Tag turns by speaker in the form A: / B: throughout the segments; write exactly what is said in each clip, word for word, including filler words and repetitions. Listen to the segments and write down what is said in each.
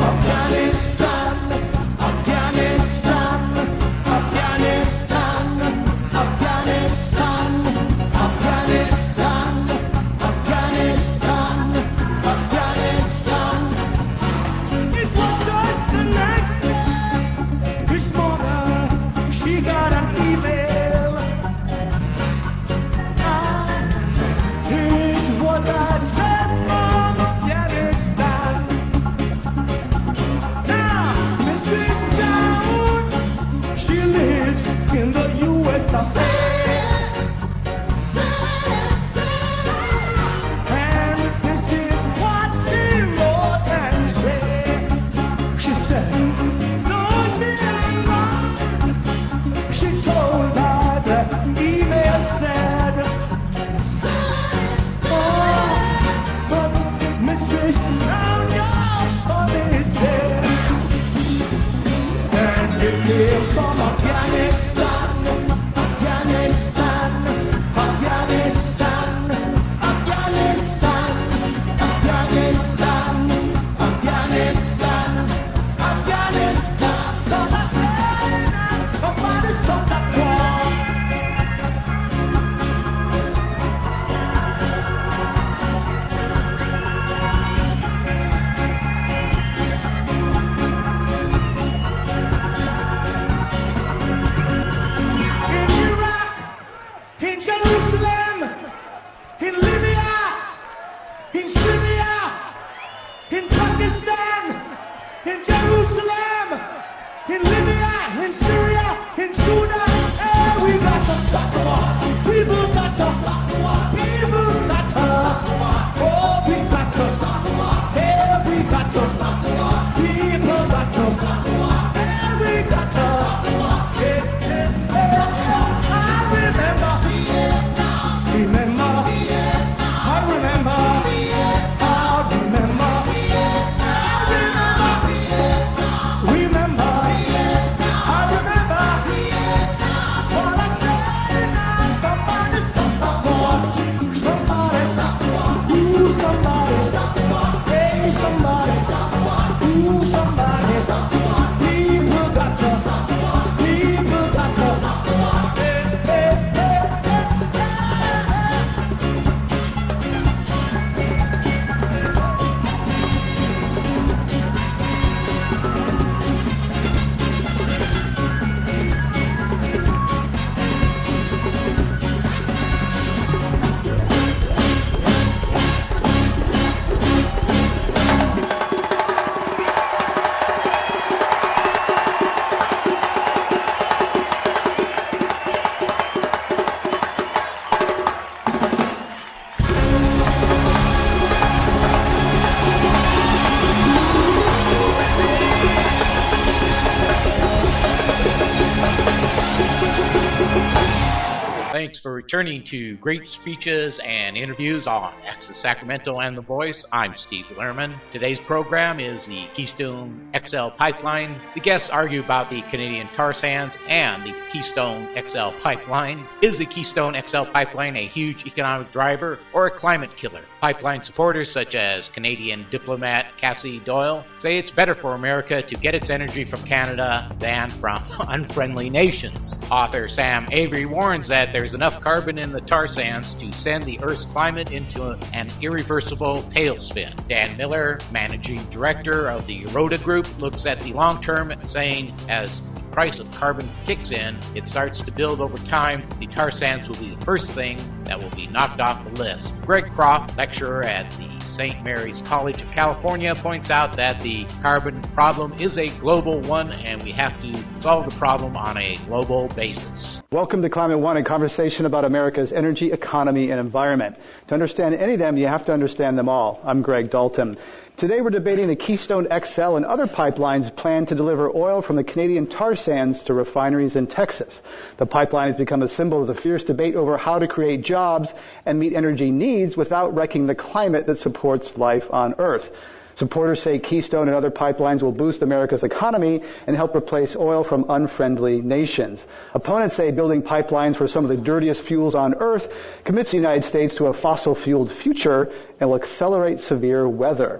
A: Thanks for returning to Great Speeches and Interviews on Access Sacramento and The Voice. I'm Steve Lerman. Today's program is the Keystone X L Pipeline. The guests argue about the Canadian tar sands and the Keystone X L Pipeline. Is the Keystone X L Pipeline a huge economic driver or a climate killer? Pipeline supporters such as Canadian diplomat Cassie Doyle say it's better for America to get its energy from Canada than from unfriendly nations. Author Sam Avery warns that there's enough carbon in the tar sands to send the Earth's climate into an irreversible tailspin. Dan Miller, managing director of the Rhoda Group, looks at the long term, saying as the price of carbon kicks in, it starts to build over time. The tar sands will be the first thing that will be knocked off the list. Greg Croft, lecturer at the Saint Mary's College of California, points out that the carbon problem is a global one and we have to solve the problem on a global basis.
B: Welcome to Climate One, a conversation about America's energy, economy, and environment. To understand any of them, you have to understand them all. I'm Greg Dalton. Today we're debating the Keystone X L and other pipelines planned to deliver oil from the Canadian tar sands to refineries in Texas. The pipeline has become a symbol of the fierce debate over how to create jobs and meet energy needs without wrecking the climate that supports life on Earth. Supporters say Keystone and other pipelines will boost America's economy and help replace oil from unfriendly nations. Opponents say building pipelines for some of the dirtiest fuels on Earth commits the United States to a fossil-fueled future and will accelerate severe weather.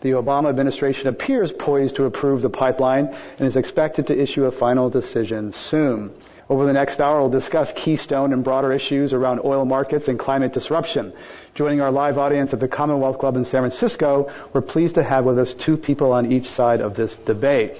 B: The Obama administration appears poised to approve the pipeline and is expected to issue a final decision soon. Over the next hour, we'll discuss Keystone and broader issues around oil markets and climate disruption. Joining our live audience at the Commonwealth Club in San Francisco, we're pleased to have with us two people on each side of this debate.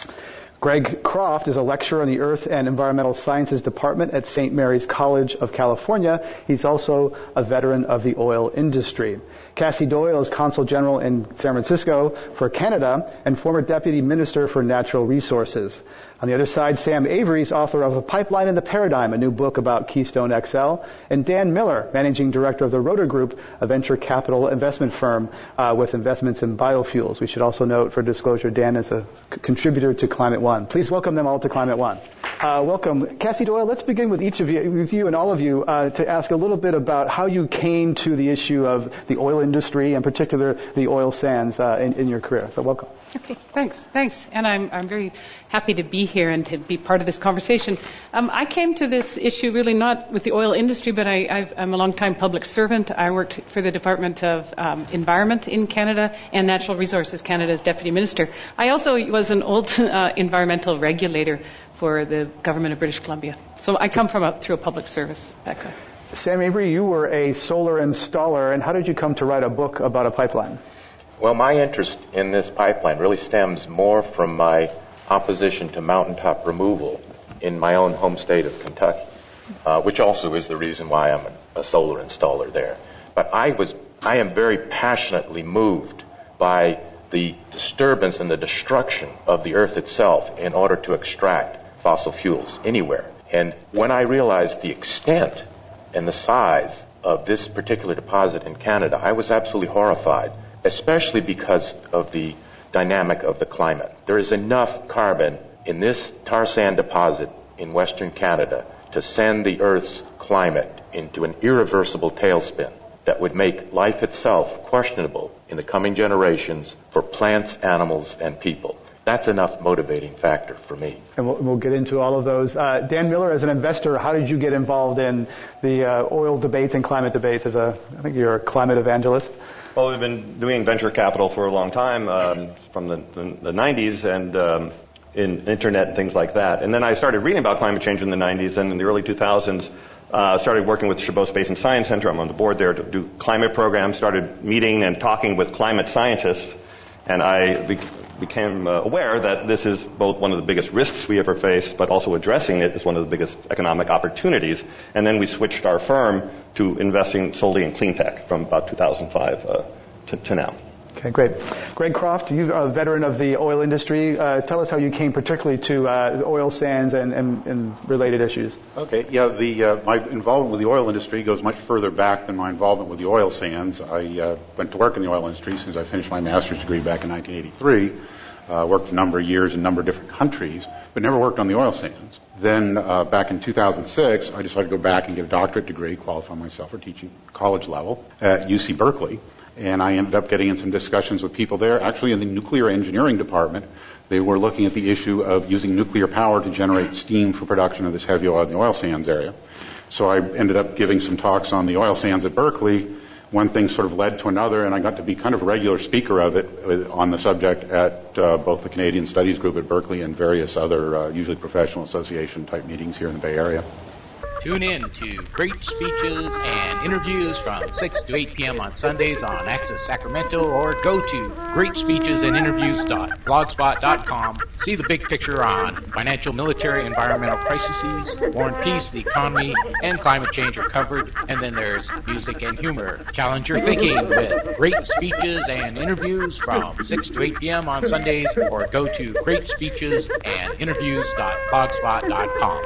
B: Greg Croft is a lecturer in the Earth and Environmental Sciences Department at Saint Mary's College of California. He's also a veteran of the oil industry. Cassie Doyle is Consul General in San Francisco for Canada and former Deputy Minister for Natural Resources. On the other side, Sam Avery is author of A Pipeline in the Paradigm, a new book about Keystone X L, and Dan Miller, Managing Director of the Rotor Group, a venture capital investment firm uh, with investments in biofuels. We should also note, for disclosure, Dan is a c- contributor to Climate One. Please welcome them all to Climate One. Uh, welcome. Cassie Doyle, let's begin with each of you, with you and all of you, uh, to ask a little bit about how you came to the issue of the oil industry, in particular the oil sands, uh, in, in your career. So welcome.
C: Okay, thanks, thanks. And I'm I'm very happy to be here and to be part of this conversation. Um, I came to this issue really not with the oil industry, but I, I've, I'm a long-time public servant. I worked for the Department of um, Environment in Canada and Natural Resources Canada's Deputy Minister. I also was an old uh, environmental regulator for the government of British Columbia. So I come from a, through a public service background.
B: Sam Avery, you were a solar installer, and how did you come to write a book about a pipeline?
D: Well, my interest in this pipeline really stems more from my opposition to mountaintop removal in my own home state of Kentucky, uh, which also is the reason why I'm a, a solar installer there. But I was, I am very passionately moved by the disturbance and the destruction of the earth itself in order to extract fossil fuels anywhere. And when I realized the extent and the size of this particular deposit in Canada, I was absolutely horrified, especially because of the dynamic of the climate. There is enough carbon in this tar sand deposit in Western Canada to send the Earth's climate into an irreversible tailspin that would make life itself questionable in the coming generations for plants, animals, and people. That's enough motivating factor for me.
B: And we'll, we'll get into all of those. Uh, Dan Miller, as an investor, how did you get involved in the uh, oil debates and climate debates? As a, I think you're a climate evangelist.
E: Well, we've been doing venture capital for a long time, um, from the, the, the nineties and um, in internet and things like that. And then I started reading about climate change in the nineties, and in the early two thousands, uh, started working with Chabot Space and Science Center. I'm on the board there to do climate programs, started meeting and talking with climate scientists, and I be- became uh, aware that this is both one of the biggest risks we ever face, but also addressing it is one of the biggest economic opportunities. And then we switched our firm to investing solely in clean tech from about two thousand five uh, to, to now.
B: Okay, great. Greg Croft, you're a veteran of the oil industry. Uh, tell us how you came particularly to uh, the oil sands and, and, and related issues.
F: Okay, yeah, the uh, my involvement with the oil industry goes much further back than my involvement with the oil sands. I uh, went to work in the oil industry since I finished my master's degree back in nineteen eighty-three. Uh, worked a number of years in a number of different countries, but never worked on the oil sands. Then uh, back in two thousand six, I decided to go back and get a doctorate degree, qualify myself for teaching college level at U C Berkeley. And I ended up getting in some discussions with people there, actually in the nuclear engineering department. They were looking at the issue of using nuclear power to generate steam for production of this heavy oil in the oil sands area. So I ended up giving some talks on the oil sands at Berkeley. One thing sort of led to another, and I got to be kind of a regular speaker of it on the subject at uh, both the Canadian Studies Group at Berkeley and various other, uh, usually professional association type meetings here in the Bay Area.
A: Tune in to great speeches and interviews from six to eight p.m. on Sundays on Access Sacramento, or go to great speeches and interviews dot blogspot dot com. See the big picture on financial, military, environmental crises, war and peace, the economy, and climate change are covered. And then there's music and humor. Challenge your thinking with great speeches and interviews from six to eight p.m. on Sundays, or go to great speeches and interviews dot blogspot dot com.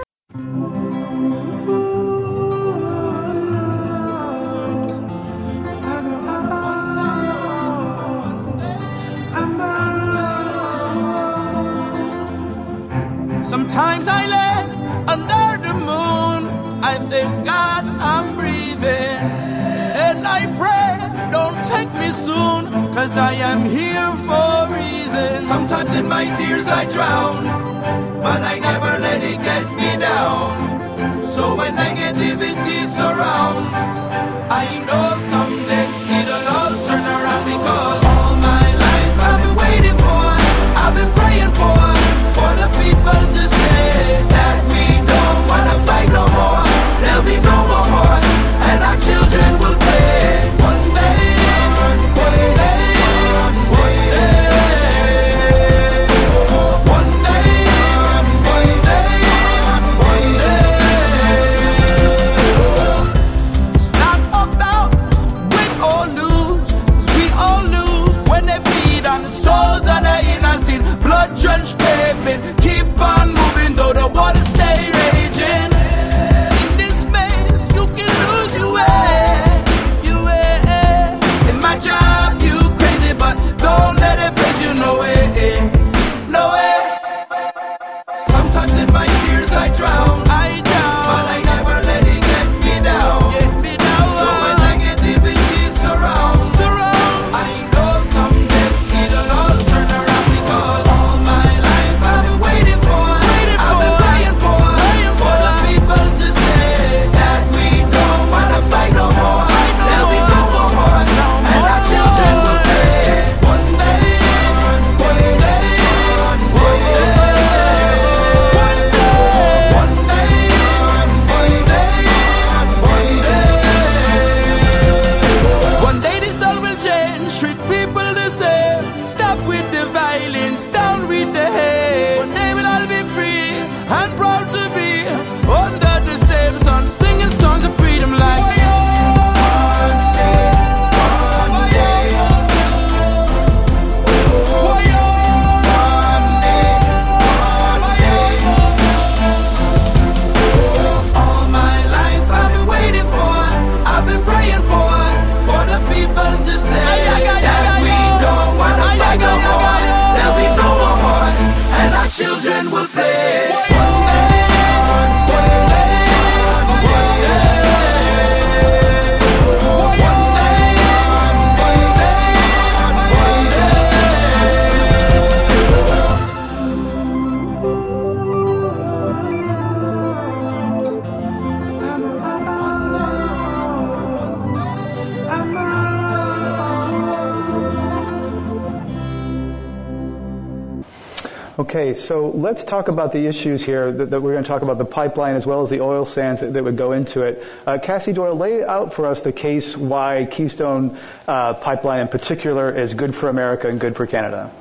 G: Sometimes I lay under the moon, I thank God I'm breathing, and I pray, don't take me soon, cause I am here for a reason. Sometimes in my tears I drown, but I never let it get me down. So when negativity surrounds, I know someday it'll all turn around, because all my life
B: Okay, so let's talk about the issues here that, that we're going to talk about, the pipeline as well as the oil sands that, that would go into it. Uh, Cassie Doyle, lay out for us the case why Keystone uh, Pipeline in particular is good for America and good for Canada.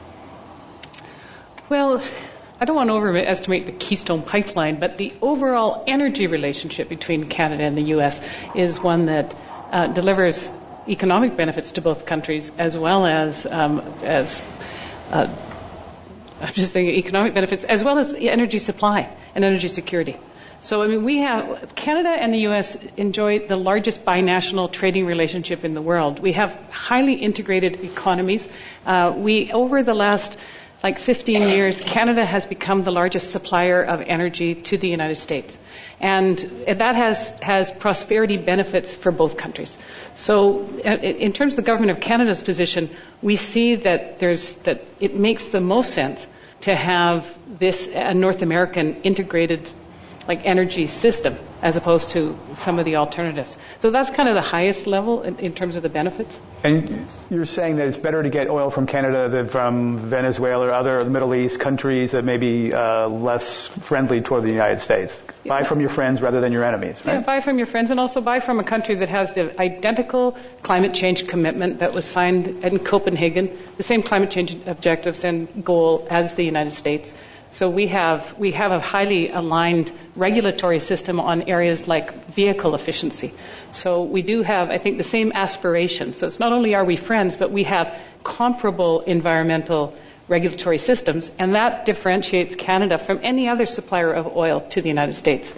C: Well, I don't want to overestimate the Keystone Pipeline, but the overall energy relationship between Canada and the U S is one that uh, delivers economic benefits to both countries as well as um, as uh, I'm just thinking economic benefits as well as energy supply and energy security. So, I mean, we have Canada and the U S enjoy the largest binational trading relationship in the world. We have highly integrated economies. Uh, we over the last like fifteen years, Canada has become the largest supplier of energy to the United States. And that has, has prosperity benefits for both countries. So in terms of the Government of Canada's position, we see that there's, that it makes the most sense to have this a North American integrated like energy system as opposed to some of the alternatives. So that's kind of the highest level in, in terms of the benefits.
B: And you're saying that it's better to get oil from Canada than from Venezuela or other Middle East countries that may be uh, less friendly toward the United States. Yeah. Buy from your friends rather than your enemies, right?
C: Yeah, buy from your friends and also buy from a country that has the identical climate change commitment that was signed in Copenhagen, the same climate change objectives and goal as the United States. So we have we have a highly aligned regulatory system on areas like vehicle efficiency. So we do have, I think, the same aspiration. So it's not only are we friends, but we have comparable environmental regulatory systems, and that differentiates Canada from any other supplier of oil to the United States.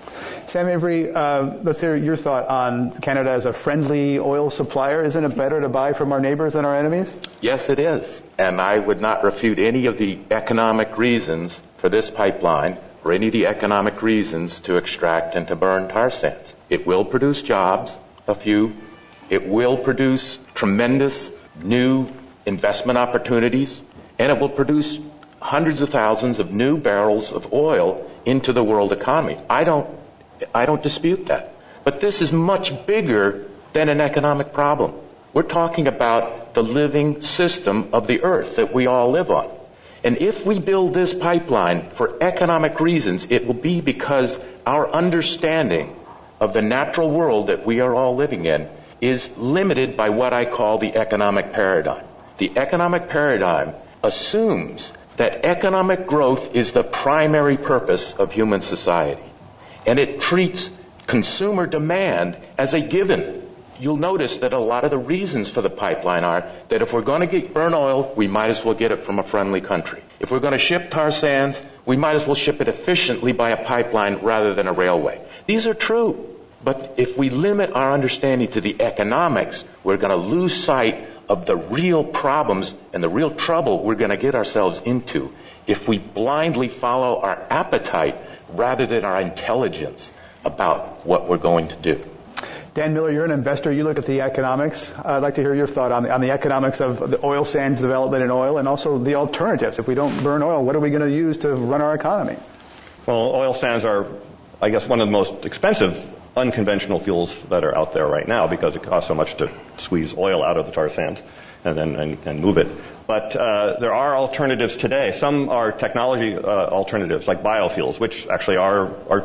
B: Sam Avery, uh, let's hear your thought on Canada as a friendly oil supplier. Isn't it better to buy from our neighbors than our enemies?
D: Yes, it is. And I would not refute any of the economic reasons for this pipeline or any of the economic reasons to extract and to burn tar sands. It will produce jobs, a few. It will produce tremendous new investment opportunities, and it will produce hundreds of thousands of new barrels of oil into the world economy. I don't I don't dispute that. But this is much bigger than an economic problem. We're talking about the living system of the earth that we all live on. And if we build this pipeline for economic reasons, it will be because our understanding of the natural world that we are all living in is limited by what I call the economic paradigm. The economic paradigm assumes that economic growth is the primary purpose of human society. And it treats consumer demand as a given. You'll notice that a lot of the reasons for the pipeline are that if we're going to get burn oil, we might as well get it from a friendly country. If we're going to ship tar sands, we might as well ship it efficiently by a pipeline rather than a railway. These are true. But if we limit our understanding to the economics, we're going to lose sight of the real problems and the real trouble we're going to get ourselves into if we blindly follow our appetite rather than our intelligence about what we're going to do.
B: Dan Miller, you're an investor. You look at the economics. I'd like to hear your thought on the, on the economics of the oil sands development in oil and also the alternatives. If we don't burn oil, what are we going to use to run our economy?
E: Well, oil sands are, I guess, one of the most expensive unconventional fuels that are out there right now because it costs so much to squeeze oil out of the tar sands and then and, and move it. But uh, there are alternatives today. Some are technology uh, alternatives like biofuels, which actually are are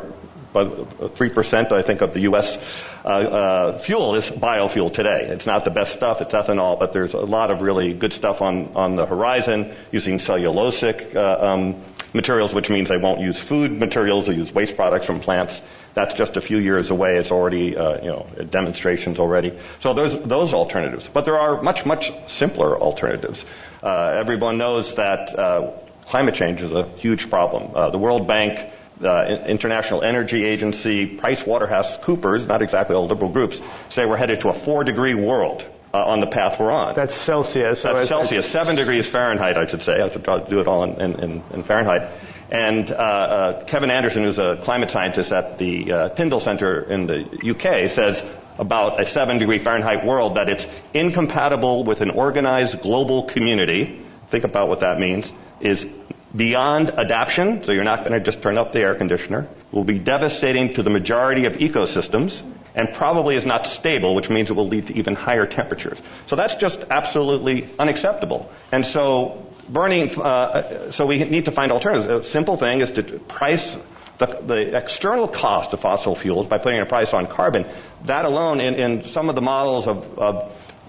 E: three percent, I think, of the U S uh, uh, fuel is biofuel today. It's not the best stuff. It's ethanol, but there's a lot of really good stuff on, on the horizon using cellulosic uh, um, materials, which means they won't use food materials. They use waste products from plants. That's just a few years away. It's already, uh, you know, demonstrations already. So there's those alternatives. But there are much, much simpler alternatives. Uh, everyone knows that uh, climate change is a huge problem. Uh, the World Bank, the International Energy Agency, PricewaterhouseCoopers, not exactly all liberal groups, say we're headed to a four-degree world uh, on the path we're on.
B: That's Celsius.
E: That's so Celsius. Seven degrees Fahrenheit, I should say. I should do it all in, in, in Fahrenheit. And uh, uh, Kevin Anderson, who's a climate scientist at the uh, Tyndall Center in the U K, says about a seven-degree Fahrenheit world that it's incompatible with an organized global community. Think about what that means. Is beyond adaptation, so you're not going to just turn up the air conditioner, will be devastating to the majority of ecosystems, and probably is not stable, which means it will lead to even higher temperatures. So that's just absolutely unacceptable. And so burning, uh, so we need to find alternatives. A simple thing is to price the, the external cost of fossil fuels by putting a price on carbon. That alone, in, in some of the models of, of,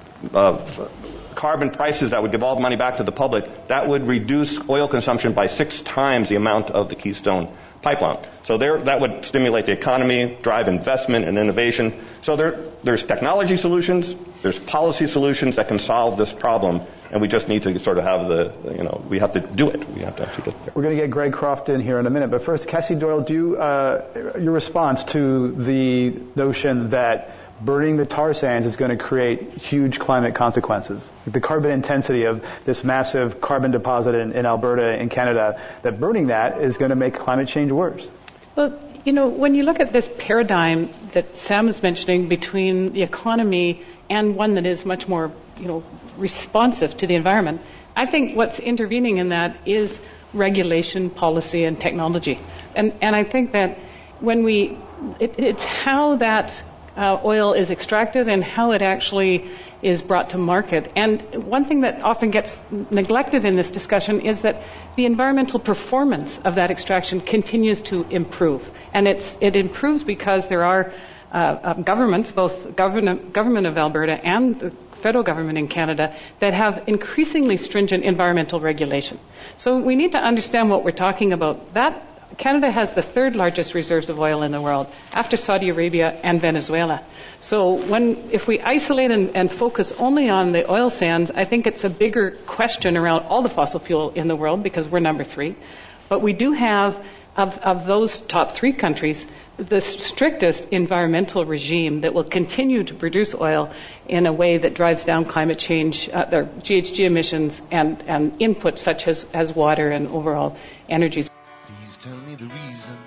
E: of carbon prices that would give all the money back to the public, that would reduce oil consumption by six times the amount of the Keystone pipeline. So there, that would stimulate the economy, drive investment and innovation. So there, there's technology solutions, there's policy solutions that can solve this problem, and we just need to sort of have the, you know, we have to do it. We have to actually get there.
B: We're going to get Greg Croft in here in a minute, but first, Cassie Doyle, do you, uh, your response to the notion that burning the tar sands is going to create huge climate consequences. The carbon intensity of this massive carbon deposit in, in Alberta in Canada, that burning that is going to make climate change worse.
C: Well, you know, when you look at this paradigm that Sam is mentioning between the economy and one that is much more, you know, responsive to the environment, I think what's intervening in that is regulation, policy, and technology. And and I think that when we, it, it's how that Uh, oil is extracted and how it actually is brought to market. And one thing that often gets neglected in this discussion is that the environmental performance of that extraction continues to improve. And it's, it improves because there are uh, uh, governments, both government, government of Alberta and the federal government in Canada, that have increasingly stringent environmental regulation. So we need to understand what we're talking about. That Canada has the third largest reserves of oil in the world, after Saudi Arabia and Venezuela. So when, if we isolate and, and focus only on the oil sands, I think it's a bigger question around all the fossil fuel in the world, because we're number three. But we do have, of, of those top three countries, the strictest environmental regime that will continue to produce oil in a way that drives down climate change, uh, their G H G emissions, and, and inputs such as, as water and overall energy.
G: Please tell me the reason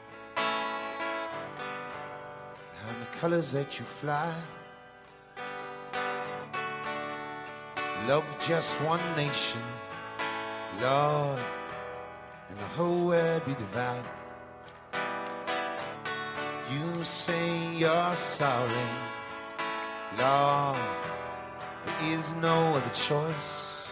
G: behind the colors that you fly. Love just one nation, Lord, and the whole world be divided. You say you're sorry, Lord, there is no other choice.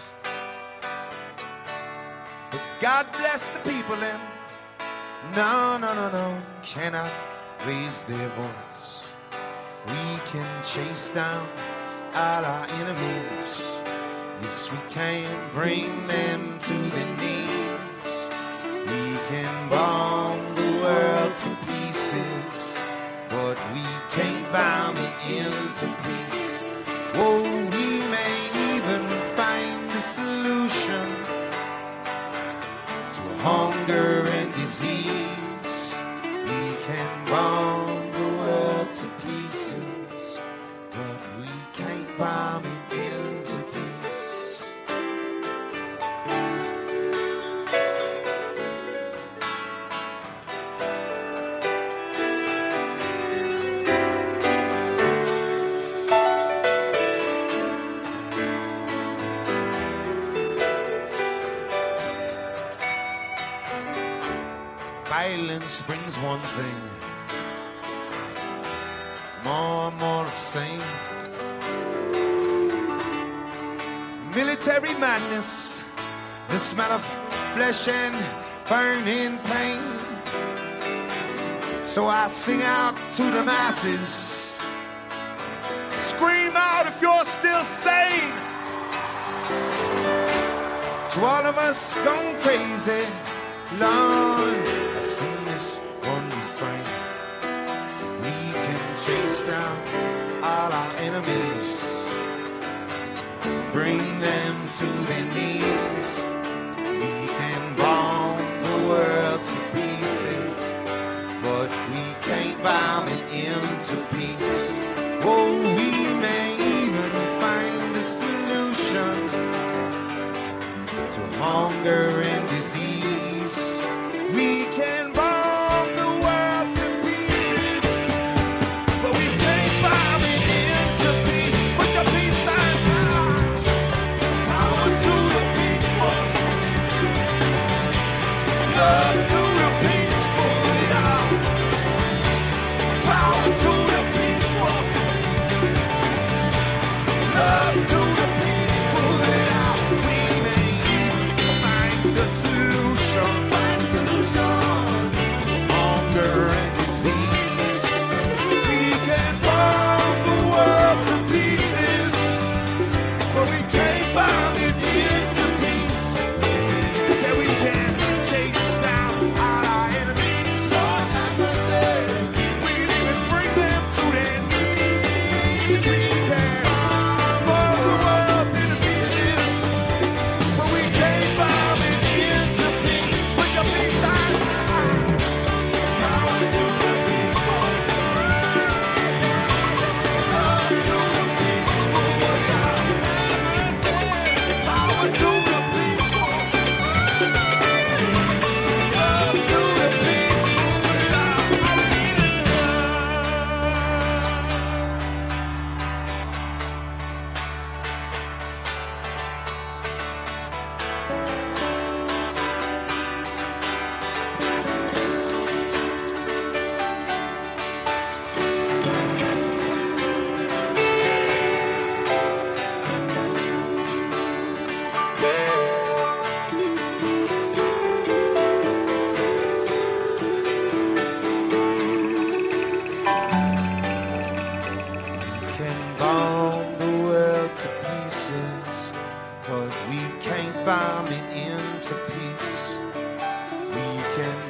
G: But God bless the people and no, no, no, no, cannot raise their voice. We can chase down all our enemies. Yes, we can bring them to their knees. We can bomb the world to pieces, but we can't bomb it into peace. Oh, we may even find the solution to hunger and disease. We can bomb the world to pieces, but we can't bomb it into peace. Violence brings one thing, more and more of the same. Military madness, the smell of flesh and burning pain. So I sing out to the masses, scream out if you're still sane. To all of us gone crazy, Lord, I sing this one refrain. We can chase down all our enemies, bring them to their knees. We can bomb the world to pieces, but we can't bomb it into peace. Oh, we may even find a solution to hunger and disease. We can bomb the world to pieces, but we can't bomb it into peace. Put your peace signs out. Power to the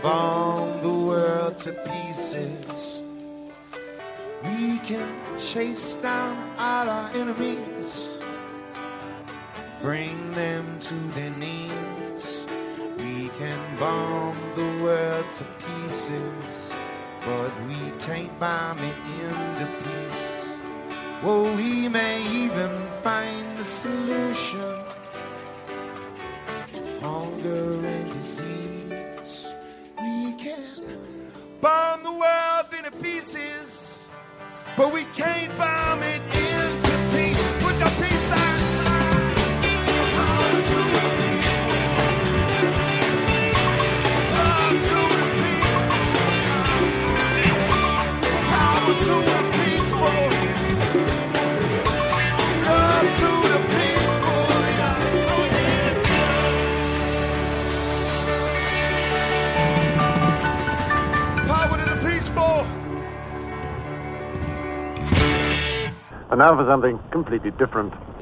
G: bomb the world to pieces. We can chase down all our enemies, bring them to their knees. We can bomb the world to pieces, but we can't bomb it into peace. Well, we may even find the solution to hunger and disease. We can bomb the world into pieces, but we can't bomb it into peace. Put your peace sign.
H: And now for something completely different.